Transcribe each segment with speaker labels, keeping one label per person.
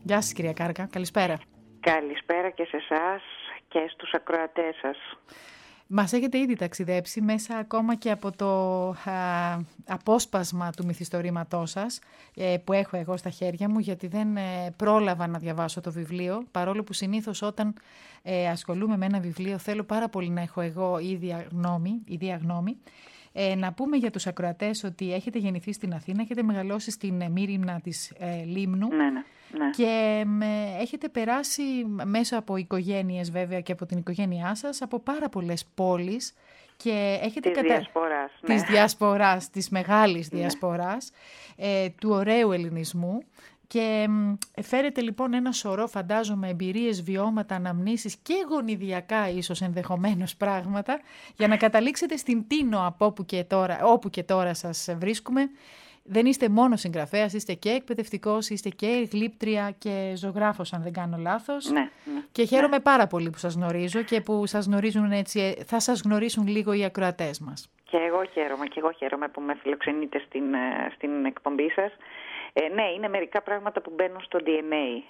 Speaker 1: Γεια σας κυρία Κάρκα, καλησπέρα.
Speaker 2: Καλησπέρα και σε εσάς και στους ακροατές σας.
Speaker 1: Μας έχετε ήδη ταξιδέψει μέσα ακόμα και από το απόσπασμα του μυθιστορήματός σας που έχω εγώ στα χέρια μου, γιατί δεν πρόλαβα να διαβάσω το βιβλίο, παρόλο που συνήθως όταν ασχολούμαι με ένα βιβλίο θέλω πάρα πολύ να έχω εγώ ίδια γνώμη. Να πούμε για τους ακροατές ότι έχετε γεννηθεί στην Αθήνα, έχετε μεγαλώσει στην Μύριμνα της Λίμνου.
Speaker 2: Ναι.
Speaker 1: Και έχετε περάσει μέσα από οικογένειες βέβαια και από την οικογένειά σας από πάρα πολλές πόλεις και έχετε
Speaker 2: της
Speaker 1: διασποράς, της μεγάλης διασποράς, του ωραίου ελληνισμού. Και φέρετε λοιπόν ένα σωρό, φαντάζομαι, εμπειρίες, βιώματα, αναμνήσεις και γονιδιακά ίσως ενδεχομένως πράγματα για να καταλήξετε στην Τίνο από όπου και τώρα σας βρίσκουμε. Δεν είστε μόνο συγγραφέας, είστε και εκπαιδευτικός, είστε και γλύπτρια και ζωγράφος, αν δεν κάνω λάθος.
Speaker 2: Ναι.
Speaker 1: Και χαίρομαι πάρα πολύ που σας γνωρίζω και που σας γνωρίζουν έτσι, θα σας γνωρίσουν λίγο οι ακροατές μας.
Speaker 2: Και εγώ χαίρομαι που με φιλοξενείτε στην εκπομπή σας. Ναι, είναι μερικά πράγματα που μπαίνουν στο DNA.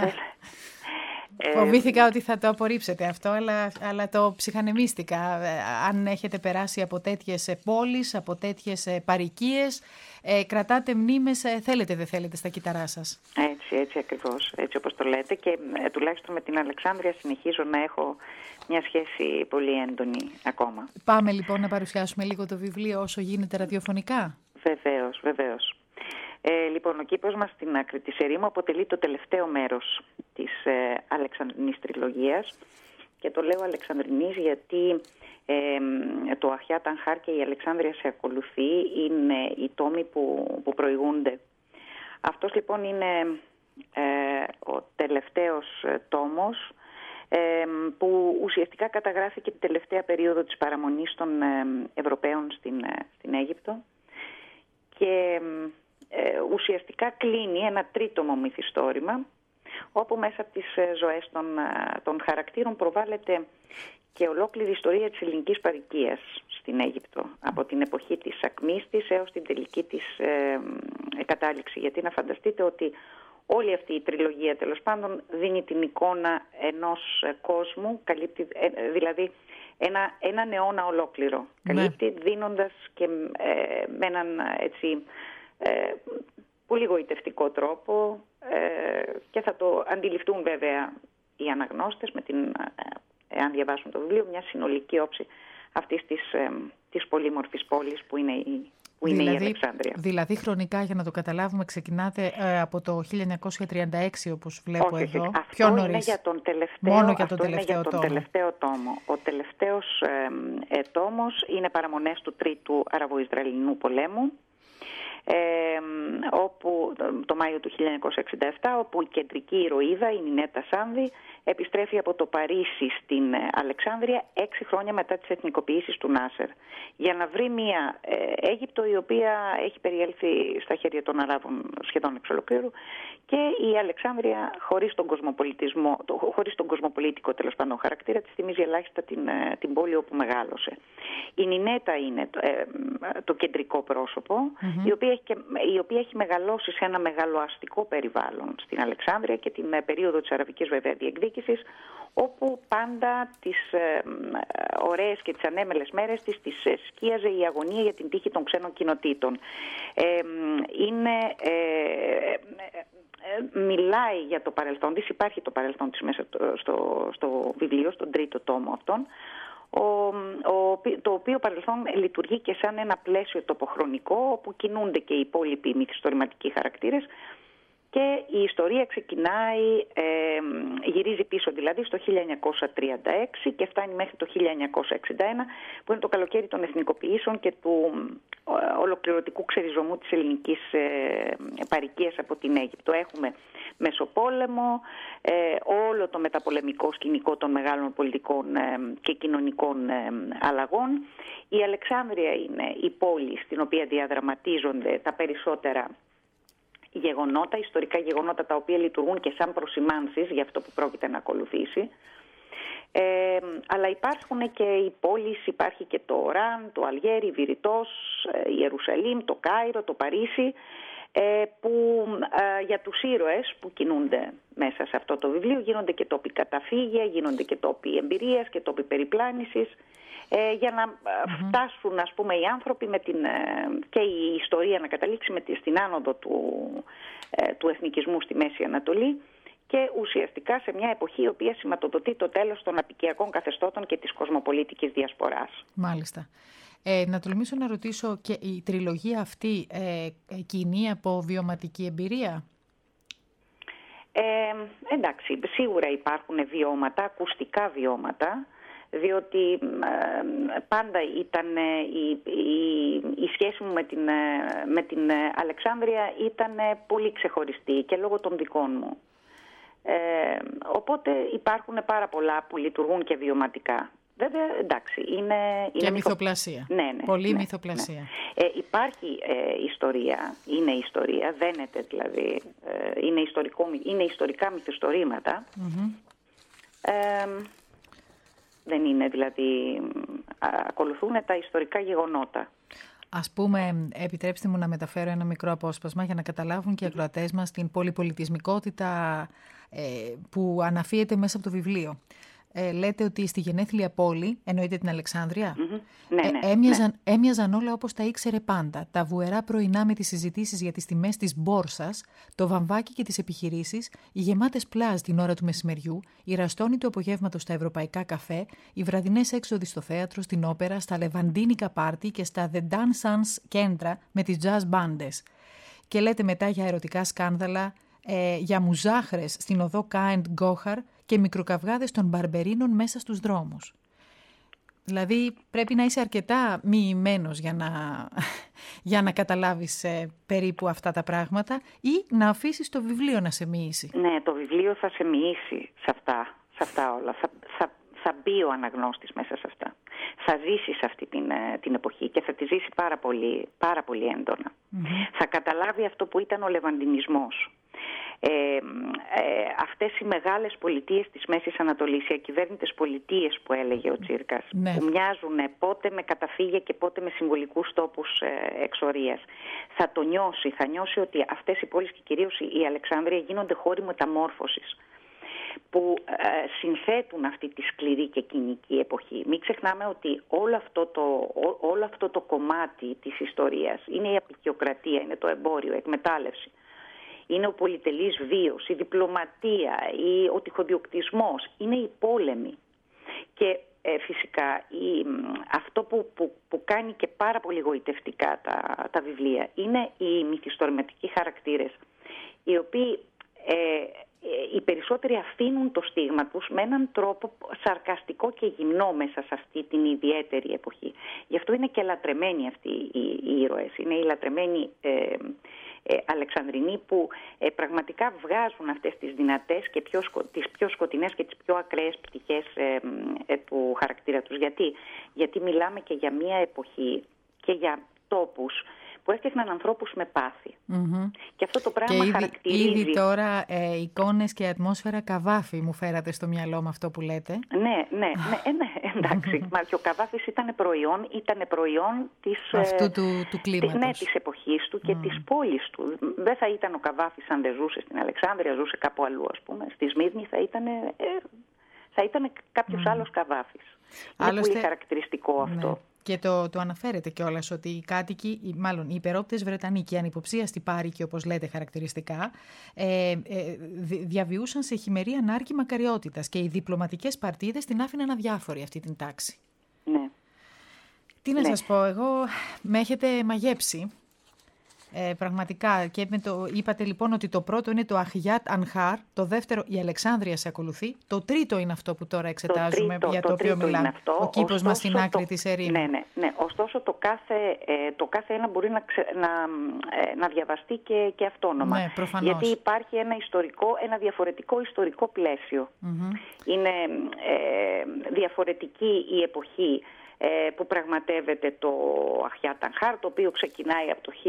Speaker 1: Φοβήθηκα ότι θα το απορρίψετε αυτό, αλλά το ψυχανεμίστηκα. Αν έχετε περάσει από τέτοιες πόλεις, από τέτοιες παροικίες, κρατάτε μνήμες, θέλετε δεν θέλετε, στα κύτταρά σας.
Speaker 2: Έτσι ακριβώς, έτσι όπως το λέτε. Και τουλάχιστον με την Αλεξάνδρεια συνεχίζω να έχω μια σχέση πολύ έντονη ακόμα.
Speaker 1: Πάμε λοιπόν να παρουσιάσουμε λίγο το βιβλίο όσο γίνεται ραδιοφωνικά.
Speaker 2: Βεβαίως. Λοιπόν, ο κήπος μας στην άκρη της ερήμου αποτελεί το τελευταίο μέρος της Αλεξανδρινής τριλογίας και το λέω Αλεξανδρινής γιατί το Αχιά Τανχάρ και η Αλεξάνδρεια σε ακολουθεί είναι οι τόμοι που προηγούνται. Αυτός λοιπόν είναι ο τελευταίος τόμος που ουσιαστικά καταγράφηκε την τελευταία περίοδο της παραμονής των Ευρωπαίων στην Αίγυπτο και ουσιαστικά κλείνει ένα τρίτομο μυθιστόρημα όπου μέσα από τις ζωές των χαρακτήρων προβάλλεται και ολόκληρη ιστορία της ελληνικής παροικίας στην Αίγυπτο από την εποχή της ακμής της έως την τελική της κατάληξη. Γιατί να φανταστείτε ότι όλη αυτή η τριλογία τέλος πάντων δίνει την εικόνα ενός κόσμου, καλύπτει δηλαδή έναν αιώνα ολόκληρο.
Speaker 1: Ναι.
Speaker 2: Καλύπτει δίνοντας και με έναν έτσι πολύ γοητευτικό τρόπο και θα το αντιληφθούν βέβαια οι αναγνώστες εάν διαβάσουν το βιβλίο, μια συνολική όψη αυτής της πολύμορφης πόλης που είναι η Αλεξάνδρεια.
Speaker 1: Δηλαδή χρονικά, για να το καταλάβουμε, ξεκινάτε από το 1936 όπως βλέπω εδώ.
Speaker 2: Αυτό είναι για τον τελευταίο,
Speaker 1: μόνο για τον τελευταίο τόμο.
Speaker 2: Τελευταίο τόμο. Ο τελευταίος τόμος είναι παραμονές του Τρίτου Αραβο-Ισραηλινού πολέμου, όπου το Μάιο του 1967, όπου η κεντρική ηρωίδα, η Νινέτα Σάνδη, επιστρέφει από το Παρίσι στην Αλεξάνδρεια 6 χρόνια μετά τις εθνικοποιήσεις του Νάσερ για να βρει μια Αίγυπτο η οποία έχει περιέλθει στα χέρια των Αράβων σχεδόν εξ ολοκλήρου και η Αλεξάνδρεια χωρίς τον κοσμοπολίτικο τέλος πάντων χαρακτήρα της θυμίζει ελάχιστα την πόλη όπου μεγάλωσε. Η Νινέτα είναι το κεντρικό πρόσωπο, η οποία έχει μεγαλώσει σε ένα μεγαλοαστικό περιβάλλον στην Αλεξάνδρεια και την περίοδο της αραβικής βέβαια διεκδίκησης, όπου πάντα τις ωραίες και τις ανέμελες μέρες της τις σκίαζε η αγωνία για την τύχη των ξένων κοινοτήτων. Μιλάει για το παρελθόν της, υπάρχει το παρελθόν της μέσα στο βιβλίο, στον τρίτο τόμο αυτόν, το οποίο παρελθόν λειτουργεί και σαν ένα πλαίσιο τοποχρονικό όπου κινούνται και οι υπόλοιποι μυθιστορηματικοί χαρακτήρες και η ιστορία ξεκινάει, γυρίζει πίσω δηλαδή στο 1936 και φτάνει μέχρι το 1961 που είναι το καλοκαίρι των εθνικοποιήσεων και του ολοκληρωτικού ξεριζωμού της ελληνικής παροικίας από την Αίγυπτο. Έχουμε Μεσοπόλεμο, όλο το μεταπολεμικό σκηνικό των μεγάλων πολιτικών και κοινωνικών αλλαγών. Η Αλεξάνδρεια είναι η πόλη στην οποία διαδραματίζονται τα περισσότερα γεγονότα, ιστορικά γεγονότα τα οποία λειτουργούν και σαν προσημάνσεις για αυτό που πρόκειται να ακολουθήσει. Αλλά υπάρχουν και οι πόλεις, υπάρχει και το Οράν, το Αλγέρι, η Βηρητός, η Ιερουσαλήμ, το Κάιρο, το Παρίσι, που για τους ήρωες που κινούνται μέσα σε αυτό το βιβλίο γίνονται και τόποι καταφύγια, γίνονται και τόποι εμπειρίας και τόποι περιπλάνησης, για να φτάσουν, ας πούμε, οι άνθρωποι και η ιστορία να καταλήξει στην άνοδο του εθνικισμού στη Μέση Ανατολή και ουσιαστικά σε μια εποχή η οποία σηματοδοτεί το τέλος των απικιακών καθεστώτων και της κοσμοπολίτικης διασποράς.
Speaker 1: Μάλιστα. Να τολμήσω να ρωτήσω, και η τριλογία αυτή κινεί από βιωματική εμπειρία?
Speaker 2: Εντάξει, σίγουρα υπάρχουν βιώματα, ακουστικά βιώματα, διότι πάντα ήταν η σχέση μου με την Αλεξάνδρεια ήταν πολύ ξεχωριστή και λόγω των δικών μου. Οπότε υπάρχουν πάρα πολλά που λειτουργούν και βιωματικά. Βέβαια, εντάξει, είναι
Speaker 1: και μυθοπλασία.
Speaker 2: Ναι,
Speaker 1: πολύ μυθοπλασία.
Speaker 2: Ναι. Υπάρχει ιστορία, είναι ιστορία, δένεται δηλαδή, είναι ιστορικά μυθιστορήματα. Δεν είναι δηλαδή, ακολουθούν τα ιστορικά γεγονότα.
Speaker 1: Ας πούμε, επιτρέψτε μου να μεταφέρω ένα μικρό απόσπασμα για να καταλάβουν και οι ακροατές μας την πολυπολιτισμικότητα που αναφύεται μέσα από το βιβλίο. Λέτε ότι στη γενέθλια πόλη, εννοείται την Αλεξάνδρεια, έμοιαζαν όλα όπως τα ήξερε πάντα. Τα βουερά πρωινά με τις συζητήσεις για τις τιμές της μπόρσας, το βαμβάκι και τις επιχειρήσεις, οι γεμάτες πλάζ την ώρα του μεσημεριού, οι ραστόνοι του απογεύματος στα ευρωπαϊκά καφέ, οι βραδινές έξοδοι στο θέατρο, στην όπερα, στα λεβαντίνικα πάρτι και στα The Dansans κέντρα με τις jazz μπάντες. Και λέτε μετά για ερωτικά σκάνδαλα, για μουζάχρες στην οδό Κάεντ Γκόχαρ και μικροκαυγάδες των μπαρμπερίνων μέσα στους δρόμους. Δηλαδή πρέπει να είσαι αρκετά μοιημένος για να καταλάβεις περίπου αυτά τα πράγματα ή να αφήσεις το βιβλίο να σε μοιήσει.
Speaker 2: Ναι, το βιβλίο θα σε μοιήσει σε αυτά όλα. Θα μπει ο αναγνώστης μέσα σε αυτά. Θα ζήσει σε αυτή την εποχή και θα τη ζήσει πάρα πολύ έντονα. Θα καταλάβει αυτό που ήταν ο λεβαντινισμός. Αυτές οι μεγάλες πολιτείες της Μέσης Ανατολής, οι ακυβέρνητες πολιτείες που έλεγε ο Τσίρκας, που μοιάζουν πότε με καταφύγια και πότε με συμβολικούς τόπους εξορίας. Θα νιώσει ότι αυτές οι πόλεις και κυρίως η Αλεξάνδρεια γίνονται χώροι μεταμόρφωσης που συνθέτουν αυτή τη σκληρή και κοινική εποχή. Μην ξεχνάμε ότι όλο αυτό το κομμάτι της ιστορίας είναι η απικιοκρατία, είναι το εμπόριο, η εκμετάλλευση. Είναι ο πολυτελής βίος, η διπλωματία, ο τυχοδιοκτισμός, είναι οι πόλεμοι. Και φυσικά αυτό που κάνει και πάρα πολύ γοητευτικά τα βιβλία είναι οι μυθιστορηματικοί χαρακτήρες, οι οποίοι οι περισσότεροι αφήνουν το στίγμα τους με έναν τρόπο σαρκαστικό και γυμνό μέσα σε αυτή την ιδιαίτερη εποχή. Γι' αυτό είναι και λατρεμένοι αυτοί οι ήρωες. Είναι οι λατρεμένοι Αλεξανδρινοί που πραγματικά βγάζουν αυτές τις δυνατές και τις πιο σκοτεινές και τις πιο ακραίες πτυχές του χαρακτήρα τους. Γιατί μιλάμε και για μια εποχή και για τόπους που έφτιαχναν ανθρώπους με πάθη. Και αυτό το πράγμα χαρακτηρίζει...
Speaker 1: Ήδη τώρα εικόνες και ατμόσφαιρα Καβάφη μου φέρατε στο μυαλό με αυτό που λέτε.
Speaker 2: Ναι, εντάξει. Μα και ο Καβάφης ήταν προϊόν της...
Speaker 1: αυτού του κλίματος.
Speaker 2: Ναι, της εποχής του και της πόλης του. Δεν θα ήταν ο Καβάφης αν δεν ζούσε στην Αλεξάνδρεια, ζούσε κάπου αλλού, ας πούμε. Στη Σμύρνη θα ήταν κάποιος άλλος Καβάφης. Είναι πολύ χαρακτηριστικό αυτό.
Speaker 1: Ναι. Και το αναφέρεται κιόλας ότι οι κάτοικοι, μάλλον οι υπερόπτες Βρετανοί και οι ανυποψίαστοι πάρικοι, όπως λέτε χαρακτηριστικά, διαβιούσαν σε χειμερή ανάρκη μακαριότητας και οι διπλωματικές παρτίδες την άφηναν αδιάφορη αυτή την τάξη.
Speaker 2: Ναι.
Speaker 1: Τι να σας πω, εγώ με έχετε μαγέψει. Πραγματικά, και είπατε λοιπόν ότι το πρώτο είναι το Αχιάτ Ανχάρ, το δεύτερο η Αλεξάνδρεια σε ακολουθεί, το τρίτο είναι αυτό που τώρα εξετάζουμε, για το οποίο μιλάμε, ο κήπος μας στην άκρη της ερήμου.
Speaker 2: Ναι. Ωστόσο το κάθε ένα μπορεί να διαβαστεί και αυτόνομα.
Speaker 1: Ναι, προφανώς.
Speaker 2: Γιατί υπάρχει ένα διαφορετικό ιστορικό πλαίσιο. Είναι διαφορετική η εποχή που πραγματεύεται το Αχιάτ Ανχάρ, το οποίο ξεκινάει από το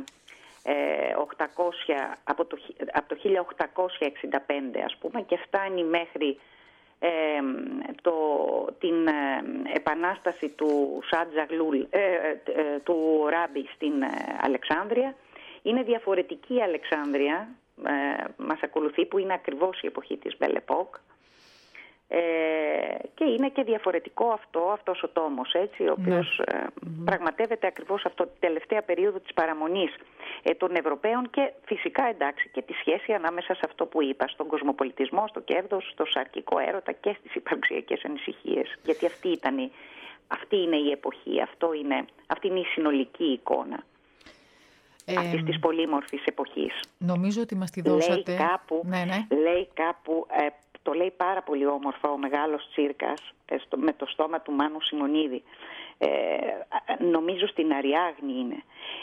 Speaker 2: 1865 ας πούμε και φτάνει μέχρι την επανάσταση του Σατ Ζαγλούλ, του Ράμπι στην Αλεξάνδρεια Είναι διαφορετική η Αλεξάνδρεια, μας ακολουθεί, που είναι ακριβώς η εποχή της Belle Époque. Και είναι και διαφορετικό αυτός ο τόμος, έτσι, ο οποίος πραγματεύεται ακριβώς αυτό τη τελευταία περίοδο της παραμονής των Ευρωπαίων και φυσικά, εντάξει, και τη σχέση ανάμεσα σε αυτό που είπα, στον κοσμοπολιτισμό, στο κέρδος, στο σαρκικό έρωτα και στις υπαρξιακές ανησυχίες. Γιατί αυτή είναι η εποχή, αυτή είναι η συνολική εικόνα αυτής της πολύμορφης εποχής.
Speaker 1: Νομίζω ότι μας τη δώσατε.
Speaker 2: Λέει κάπου το λέει πάρα πολύ όμορφα ο μεγάλος Τσίρκας με το στόμα του Μάνου Σιμονίδη. Νομίζω στην Αριάγνη είναι.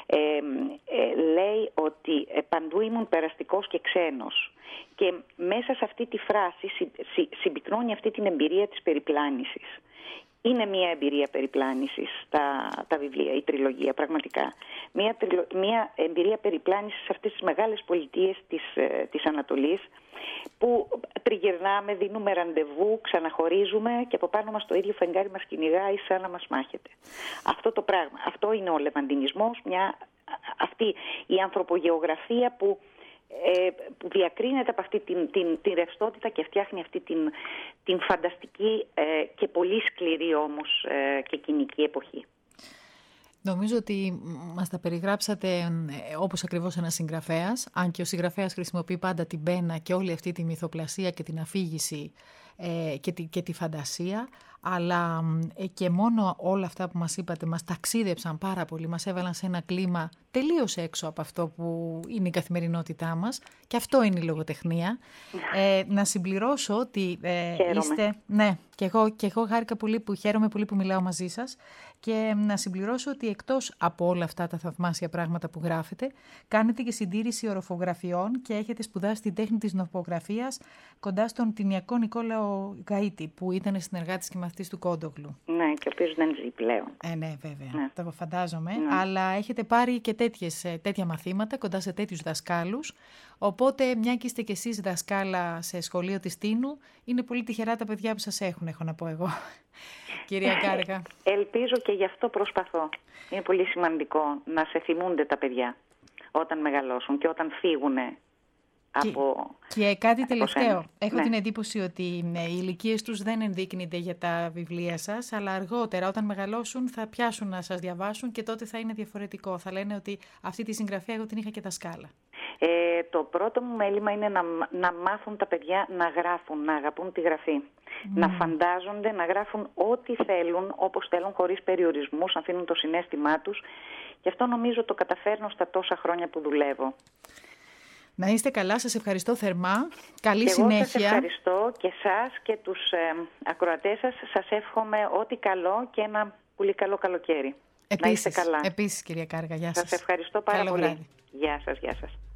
Speaker 2: Λέει ότι παντού ήμουν περαστικός και ξένος. Και μέσα σε αυτή τη φράση συμπυκνώνει αυτή την εμπειρία της περιπλάνησης. Είναι μια εμπειρία περιπλάνησης τα βιβλία, η τριλογία πραγματικά. Μια εμπειρία περιπλάνησης σε αυτές τις μεγάλες πολιτείες της Ανατολής, που τριγυρνάμε, δίνουμε ραντεβού, ξαναχωρίζουμε και από πάνω μας το ίδιο φεγγάρι μας κυνηγάει σαν να μας μάχεται. Αυτό το πράγμα, αυτό είναι ο λεβαντινισμός, αυτή η ανθρωπογεωγραφία που διακρίνεται από αυτή την ρευστότητα και φτιάχνει αυτή την φανταστική και πολύ σκληρή όμως και κοινική εποχή.
Speaker 1: Νομίζω ότι μας τα περιγράψατε όπως ακριβώς ένας συγγραφέας, αν και ο συγγραφέας χρησιμοποιεί πάντα την πένα και όλη αυτή τη μυθοπλασία και την αφήγηση και τη φαντασία, αλλά και μόνο όλα αυτά που μας είπατε μας ταξίδεψαν πάρα πολύ, μας έβαλαν σε ένα κλίμα τελείως έξω από αυτό που είναι η καθημερινότητά μας, και αυτό είναι η λογοτεχνία. Να συμπληρώσω ότι είστε... Ναι, και εγώ χάρηκα πολύ χαίρομαι πολύ που μιλάω μαζί σας, και να συμπληρώσω ότι εκτός από όλα αυτά τα θαυμάσια πράγματα που γράφετε, κάνετε και συντήρηση οροφογραφιών και έχετε σπουδάσει την τέχνη της νοφογραφίας κοντά στον τινιακό Νικόλαο Γκαΐτη, που ήταν συνεργάτης και μαθητής του Κόντογλου.
Speaker 2: Ναι, και ο οποίος δεν ζει πλέον.
Speaker 1: Ναι, βέβαια, το φαντάζομαι. Ναι. Αλλά έχετε πάρει και τέτοια μαθήματα κοντά σε τέτοιους δασκάλους. Οπότε, μια και είστε κι εσείς δασκάλα σε σχολείο της Τίνου, είναι πολύ τυχερά τα παιδιά που σας έχουν, έχω να πω εγώ. Κυρία Κάργα.
Speaker 2: Ελπίζω, και γι' αυτό προσπαθώ. Είναι πολύ σημαντικό να σε θυμούνται τα παιδιά όταν μεγαλώσουν και όταν φύγουν
Speaker 1: και κάτι τελευταίο. Έχω την εντύπωση ότι οι ηλικίες τους δεν ενδείκνυται για τα βιβλία σας, αλλά αργότερα όταν μεγαλώσουν θα πιάσουν να σας διαβάσουν και τότε θα είναι διαφορετικό. Θα λένε ότι αυτή τη συγγραφέα εγώ την είχα και δασκάλα.
Speaker 2: Το πρώτο μου μέλημα είναι να μάθουν τα παιδιά να γράφουν, να αγαπούν τη γραφή. Να φαντάζονται, να γράφουν ό,τι θέλουν, όπως θέλουν, χωρίς περιορισμούς, να αφήνουν το συναίσθημά τους. Και αυτό νομίζω το καταφέρνω στα τόσα χρόνια που δουλεύω.
Speaker 1: Να είστε καλά, σας ευχαριστώ θερμά. Καλή συνέχεια.
Speaker 2: Εγώ σας ευχαριστώ και σας και τους ακροατές σας. Σας εύχομαι ό,τι καλό και ένα πολύ καλό καλοκαίρι.
Speaker 1: Επίσης,
Speaker 2: να είστε καλά.
Speaker 1: Επίσης, κυρία Κάργα, γεια σας.
Speaker 2: Σας ευχαριστώ πάρα πολύ.
Speaker 1: Βράδυ.
Speaker 2: Γεια σας, γεια σας.